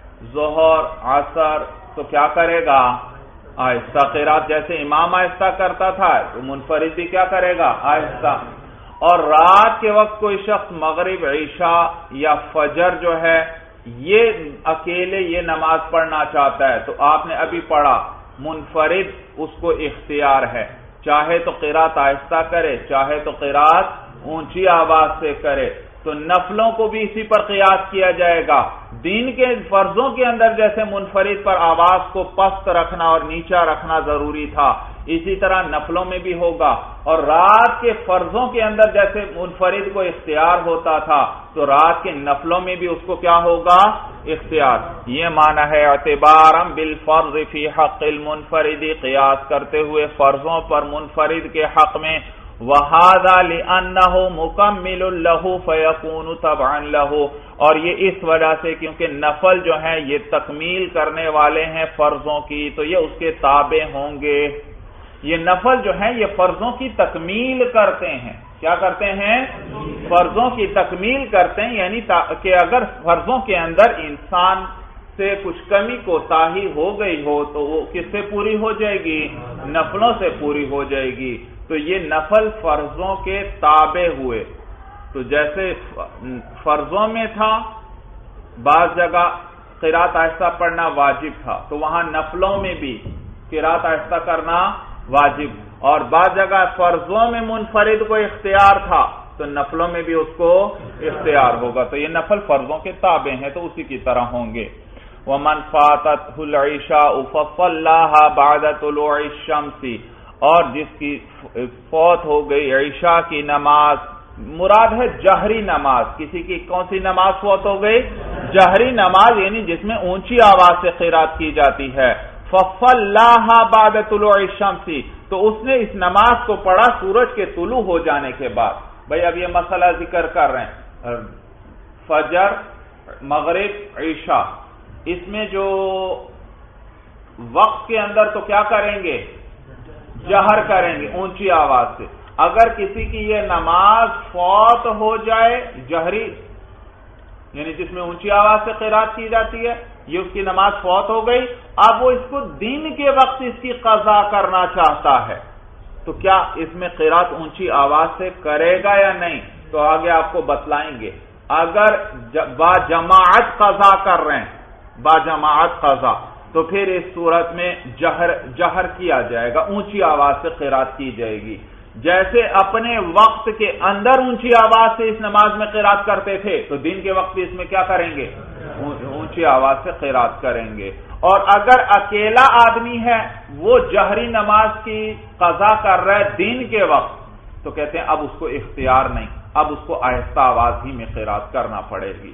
ظہر عصر، تو کیا کرے گا؟ آہستہ قرات، جیسے امام آہستہ کرتا تھا تو منفرد بھی کیا کرے گا؟ آہستہ۔ اور رات کے وقت کوئی شخص مغرب عشاء یا فجر جو ہے یہ اکیلے یہ نماز پڑھنا چاہتا ہے تو آپ نے ابھی پڑھا منفرد اس کو اختیار ہے، چاہے تو قرات آہستہ کرے چاہے تو قرات اونچی آواز سے کرے۔ تو نفلوں کو بھی اسی پر قیاس کیا جائے گا۔ دین کے فرضوں کے اندر جیسے منفرد پر آواز کو پست رکھنا اور نیچا رکھنا ضروری تھا، اسی طرح نفلوں میں بھی ہوگا۔ اور رات کے فرضوں کے اندر جیسے منفرد کو اختیار ہوتا تھا تو رات کے نفلوں میں بھی اس کو کیا ہوگا؟ اختیار۔ یہ معنی ہے اعتبارا بالفرض فی حق المنفرد، قیاس کرتے ہوئے فرضوں پر منفرد کے حق میں۔ وَهَذَا لِأَنَّهُ مُكَمِّلٌ لَهُ فَيَكُونُ تَبْعًا لَهُ، اور یہ اس وجہ سے کیونکہ نفل جو ہیں یہ تکمیل کرنے والے ہیں فرضوں کی تو یہ اس کے تابع ہوں گے۔ یہ نفل جو ہیں یہ فرضوں کی تکمیل کرتے ہیں۔ کیا کرتے ہیں؟ فرضوں کی تکمیل کرتے ہیں، یعنی کہ اگر فرضوں کے اندر انسان سے کچھ کمی کوتاہی ہو گئی ہو تو وہ کس سے پوری ہو جائے گی؟ نفلوں سے پوری ہو جائے گی۔ تو یہ نفل فرضوں کے تابع ہوئے۔ تو جیسے فرضوں میں تھا بعض جگہ قرات آہستہ پڑھنا واجب تھا تو وہاں نفلوں میں بھی قرات آہستہ کرنا واجب، اور بعض جگہ فرضوں میں منفرد کو اختیار تھا تو نفلوں میں بھی اس کو اختیار ہوگا۔ تو یہ نفل فرضوں کے تابع ہیں تو اسی کی طرح ہوں گے۔ وَمَنْ فَاتَتْهُ الْعِشَاءُ فَصَلَّاهَا بَعْدَ طُلُوعِ الشَّمْسِ، اور جس کی فوت ہو گئی عشاء کی نماز، مراد ہے جہری نماز، کسی کی کون سی نماز فوت ہو گئی؟ جہری نماز، یعنی جس میں اونچی آواز سے قرات کی جاتی ہے۔ فَصَلَّاهَا بَعْدَ طُلُوعِ الشَّمْسِ، تو اس نے اس نماز کو پڑھا سورج کے طلوع ہو جانے کے بعد۔ بھئی اب یہ مسئلہ ذکر کر رہے ہیں، فجر مغرب عشاء، اس میں جو وقت کے اندر تو کیا کریں گے؟ جہر کریں گے اونچی آواز سے۔ اگر کسی کی یہ نماز فوت ہو جائے جہری، یعنی جس میں اونچی آواز سے قرات کی جاتی ہے، یہ اس کی نماز فوت ہو گئی، اب وہ اس کو دین کے وقت اس کی قضا کرنا چاہتا ہے تو کیا اس میں قرات اونچی آواز سے کرے گا یا نہیں؟ تو آگے آپ کو بتلائیں گے۔ اگر با جماعت قضا کر رہے ہیں، با جماعت قضا، تو پھر اس صورت میں جہر جہر کیا جائے گا، اونچی آواز سے قرات کی جائے گی۔ جیسے اپنے وقت کے اندر اونچی آواز سے اس نماز میں قرات کرتے تھے تو دین کے وقت بھی اس میں کیا کریں گے؟ اونچی آواز سے قرات کریں گے۔ اور اگر اکیلا آدمی ہے وہ جہری نماز کی قضا کر رہا ہے دین کے وقت تو کہتے ہیں اب اس کو اختیار نہیں، اب اس کو آہستہ آواز ہی میں قرات کرنا پڑے گی۔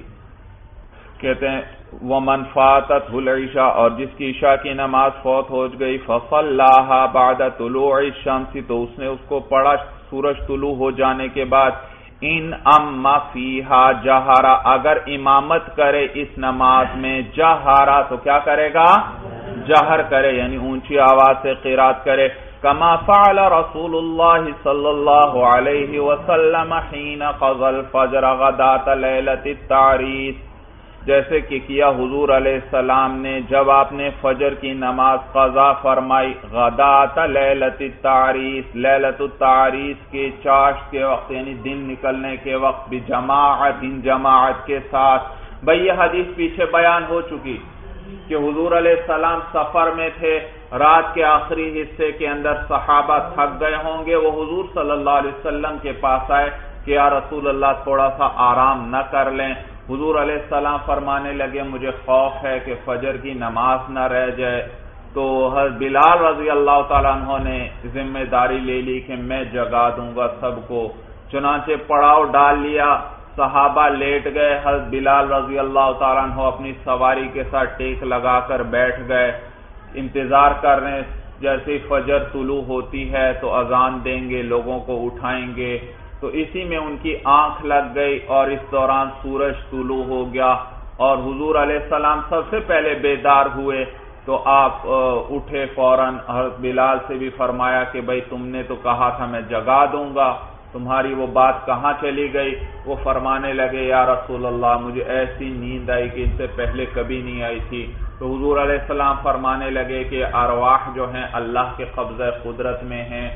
کہتے ہیں وَمَنْ فَاتَتْهُ الْعِشَاءُ، اور جس کی عشاء کی نماز فوت ہو گئی، فَصَلَّاهَا بَعْدَ طُلُوعِ الشَّمْسِ، تو اس نے اس کو پڑھا سورج طلوع ہو جانے کے بعد۔ ان اما فیہا جہارا، اگر امامت کرے اس نماز میں جہارا تو کیا کرے گا؟ جہر کرے، یعنی اونچی آواز سے قرات کرے۔ کما فعل رسول اللہ صلی اللہ علیہ وسلم حین قضى الفجر غداة لیلۃ التعریس، جیسے کہ کیا حضور علیہ السلام نے جب آپ نے فجر کی نماز قضا فرمائی غداۃ لیلۃ التعریس، لیلۃ التعریس کے چاشت کے وقت، یعنی دن نکلنے کے وقت، بجماعت، دن جماعت کے ساتھ۔ بھئی یہ حدیث پیچھے بیان ہو چکی کہ حضور علیہ السلام سفر میں تھے، رات کے آخری حصے کے اندر صحابہ تھک گئے ہوں گے، وہ حضور صلی اللہ علیہ وسلم کے پاس آئے کہ یا رسول اللہ تھوڑا سا آرام نہ کر لیں۔ حضور علیہ السلام فرمانے لگے مجھے خوف ہے کہ فجر کی نماز نہ رہ جائے، تو حضرت بلال رضی اللہ تعالیٰ عنہ نے ذمہ داری لے لی کہ میں جگا دوں گا سب کو، چنانچہ پڑاؤ ڈال لیا، صحابہ لیٹ گئے، حضرت بلال رضی اللہ تعالیٰ عنہ اپنی سواری کے ساتھ ٹیک لگا کر بیٹھ گئے، انتظار کر رہے ہیں جیسے فجر طلوع ہوتی ہے تو اذان دیں گے، لوگوں کو اٹھائیں گے، تو اسی میں ان کی آنکھ لگ گئی اور اس دوران سورج طلوع ہو گیا اور حضور علیہ السلام سب سے پہلے بیدار ہوئے، تو آپ اٹھے فوراً، حضرت بلال سے بھی فرمایا کہ بھائی تم نے تو کہا تھا میں جگا دوں گا، تمہاری وہ بات کہاں چلی گئی؟ وہ فرمانے لگے یا رسول اللہ مجھے ایسی نیند آئی کہ اس سے پہلے کبھی نہیں آئی تھی۔ تو حضور علیہ السلام فرمانے لگے کہ ارواح جو ہیں اللہ کے قبضہ قدرت میں ہیں،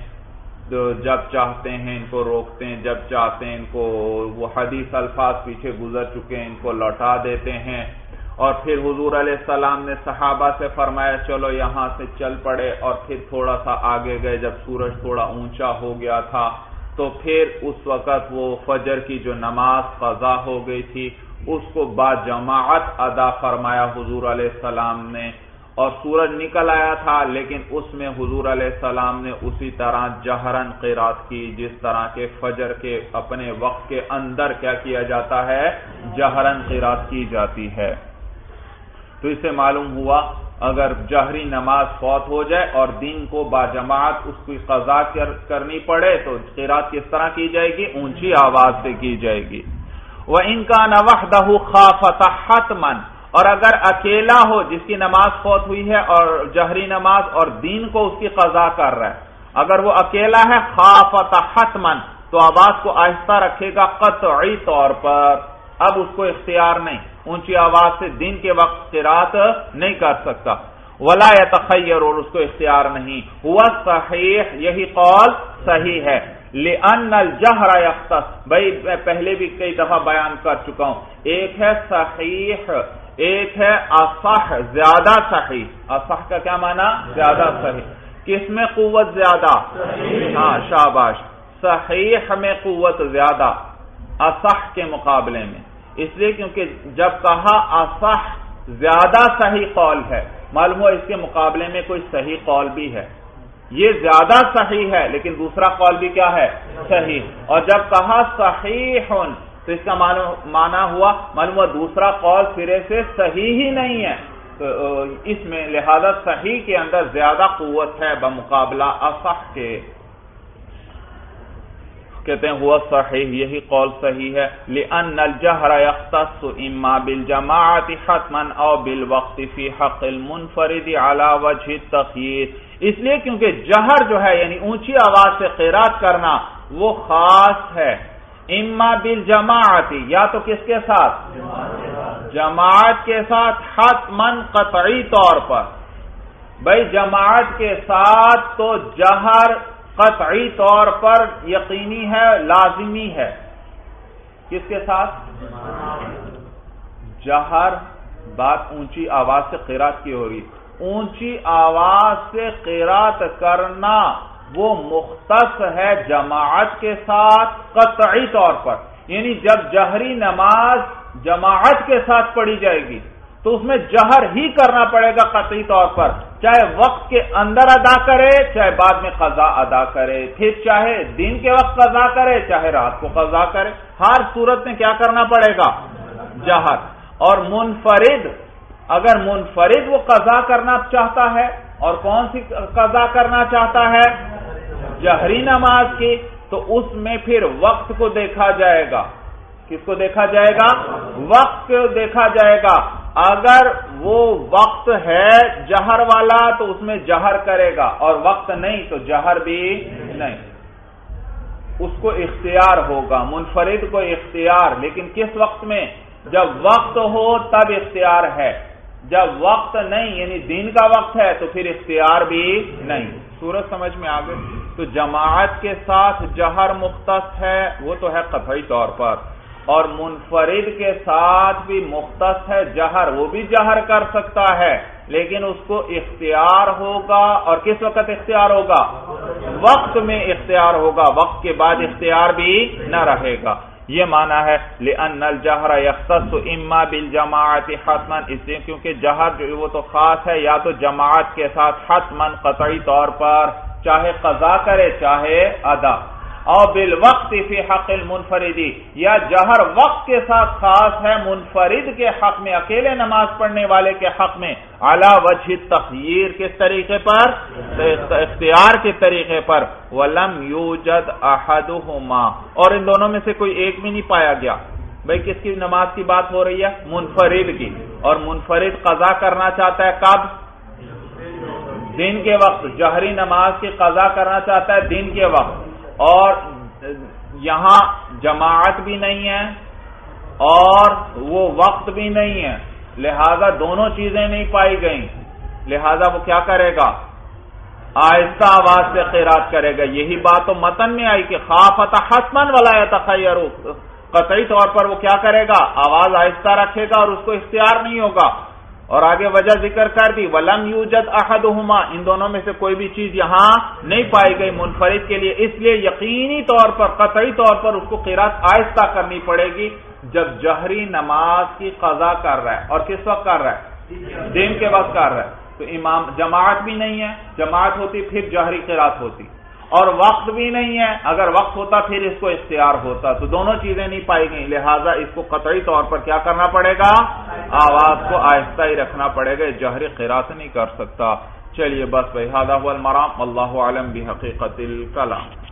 جب چاہتے ہیں ان کو روکتے ہیں، جب چاہتے ہیں ان کو، وہ حدیث الفاظ پیچھے گزر چکے ہیں، ان کو لوٹا دیتے ہیں۔ اور پھر حضور علیہ السلام نے صحابہ سے فرمایا چلو یہاں سے چل پڑے، اور پھر تھوڑا سا آگے گئے، جب سورج تھوڑا اونچا ہو گیا تھا تو پھر اس وقت وہ فجر کی جو نماز قضا ہو گئی تھی اس کو با جماعت ادا فرمایا حضور علیہ السلام نے، اور سورج نکل آیا تھا لیکن اس میں حضور علیہ السلام نے اسی طرح جہرن قرات کی جس طرح کے فجر کے اپنے وقت کے اندر کیا کیا جاتا ہے، جہرن قرات کی جاتی ہے۔ تو اس سے معلوم ہوا اگر جہری نماز فوت ہو جائے اور دین کو باجماعت اس کی قضا کرنی پڑے تو قرات کس طرح کی جائے گی؟ اونچی آواز سے کی جائے گی۔ وَإِن كَانَ وَحْدَهُ خَافَتَ حَتْمًا، اور اگر اکیلا ہو جس کی نماز فوت ہوئی ہے اور جہری نماز اور دین کو اس کی قضا کر رہا ہے، اگر وہ اکیلا ہے خَافَتَ حَتْمًا تو آواز کو آہستہ رکھے گا قطعی طور پر، اب اس کو اختیار نہیں، اونچی آواز سے دن کے وقت قرات نہیں کر سکتا۔ ولا يتخیر، اور اس کو اختیار نہیں۔ ہوا صحیح، یہی قول صحیح ہے۔ لأن الجہر یختص، بھائی میں پہلے بھی کئی دفعہ بیان کر چکا ہوں، ایک ہے صحیح، ایک ہے اصح، زیادہ صحیح۔ اصح کا کیا معنی؟ زیادہ صحیح۔ کس میں قوت زیادہ؟ ہاں شاباش، صحیح میں قوت زیادہ اصح کے مقابلے میں، اس لیے کیونکہ جب کہا اصح زیادہ صحیح قول ہے، معلوم ہوا اس کے مقابلے میں کوئی صحیح قول بھی ہے، یہ زیادہ صحیح ہے لیکن دوسرا قول بھی کیا ہے؟ صحیح۔ اور جب کہا صحیح تو اس کا معنی ہوا معلوم ہوا دوسرا قول سرے سے صحیح ہی نہیں ہے، تو اس میں لہذا صحیح کے اندر زیادہ قوت ہے بمقابلہ اصح کے۔ کہتے ہیں ہوا صحیح، یہی قول صحیح ہے۔ لأن الجہر یختص اما بالجماعت حتما او بالوقت فی حق المنفرد علی وجہ التخییر، اس لیے کیونکہ جہر جو ہے یعنی اونچی آواز سے قرات کرنا وہ خاص ہے، اما بالجماعت یا تو کس کے ساتھ؟ جماعت کے ساتھ، حتما قطعی طور پر، بھائی جماعت کے ساتھ تو جہر قطعی طور پر یقینی ہے، لازمی ہے۔ کس کے ساتھ؟ جہر، بات اونچی آواز سے قرات کی ہو رہی، اونچی آواز سے قرات کرنا وہ مختص ہے جماعت کے ساتھ قطعی طور پر، یعنی جب جہری نماز جماعت کے ساتھ پڑھی جائے گی تو اس میں جہر ہی کرنا پڑے گا قطعی طور پر، چاہے وقت کے اندر ادا کرے چاہے بعد میں قضا ادا کرے، پھر چاہے دن کے وقت قضا کرے چاہے رات کو قضا کرے، ہر صورت میں کیا کرنا پڑے گا؟ جہر۔ اور منفرد، اگر منفرد وہ قضا کرنا چاہتا ہے، اور کون سی قضا کرنا چاہتا ہے؟ جہری نماز کی، تو اس میں پھر وقت کو دیکھا جائے گا۔ کس کو دیکھا جائے گا؟ وقت کو دیکھا جائے گا۔ اگر وہ وقت ہے جہر والا تو اس میں جہر کرے گا، اور وقت نہیں تو جہر بھی نہیں، اس کو اختیار ہوگا، منفرد کو اختیار، لیکن کس وقت میں؟ جب وقت ہو تب اختیار ہے، جب وقت نہیں یعنی دن کا وقت ہے تو پھر اختیار بھی نہیں۔ سورج سمجھ میں آ گئی؟ تو جماعت کے ساتھ جہر مختص ہے، وہ تو ہے قطعی طور پر، اور منفرد کے ساتھ بھی مختص ہے جہر، وہ بھی جہر کر سکتا ہے لیکن اس کو اختیار ہوگا، اور کس وقت اختیار ہوگا؟ وقت میں اختیار ہوگا، وقت کے بعد اختیار بھی نہ رہے گا۔ یہ معنی ہے لأن الجہر یختص اما بالجماعت حتما، اس لیے کیونکہ جہر جو وہ تو خاص ہے یا تو جماعت کے ساتھ حتما قطعی طور پر، چاہے قضا کرے چاہے ادا۔ اور بالوقت فی حق المنفردی، یا جہر وقت کے ساتھ خاص ہے منفرد کے حق میں، اکیلے نماز پڑھنے والے کے حق میں، علی وجہ تخییر کس طریقے پر، اختیار کے طریقے پر، ولم یوجد احدہما، اور ان دونوں میں سے کوئی ایک بھی نہیں پایا گیا۔ بھئی کس کی نماز کی بات ہو رہی ہے؟ منفرد کی، اور منفرد قضا کرنا چاہتا ہے کب؟ دن کے وقت، جہری نماز کی قضا کرنا چاہتا ہے دن کے وقت، اور یہاں جماعت بھی نہیں ہے اور وہ وقت بھی نہیں ہے، لہذا دونوں چیزیں نہیں پائی گئیں، لہذا وہ کیا کرے گا؟ آہستہ آواز سے قرات کرے گا۔ یہی بات تو متن میں آئی کہ خافت حتمن ولا یتخیر، قطعی طور پر وہ کیا کرے گا؟ آواز آہستہ رکھے گا اور اس کو اختیار نہیں ہوگا۔ اور آگے وجہ ذکر کر دی، ولم یوجد احدہما، ان دونوں میں سے کوئی بھی چیز یہاں نہیں پائی گئی منفرد کے لیے، اس لیے یقینی طور پر، قطعی طور پر اس کو قرات آہستہ کرنی پڑے گی جب جہری نماز کی قضا کر رہا ہے۔ اور کس وقت کر رہا ہے؟ دن کے وقت کر رہا ہے، تو امام جماعت بھی نہیں ہے، جماعت ہوتی پھر جہری قرات ہوتی، اور وقت بھی نہیں ہے، اگر وقت ہوتا پھر اس کو اختیار ہوتا، تو دونوں چیزیں نہیں پائی گئیں، لہٰذا اس کو قطعی طور پر کیا کرنا پڑے گا؟ آواز کو آہستہ ہی رکھنا پڑے گا، جہری قرات نہیں کر سکتا۔ چلیے بس بھائی، ھذا ھو المرام، واللہ اعلم بحقیقت الکلام۔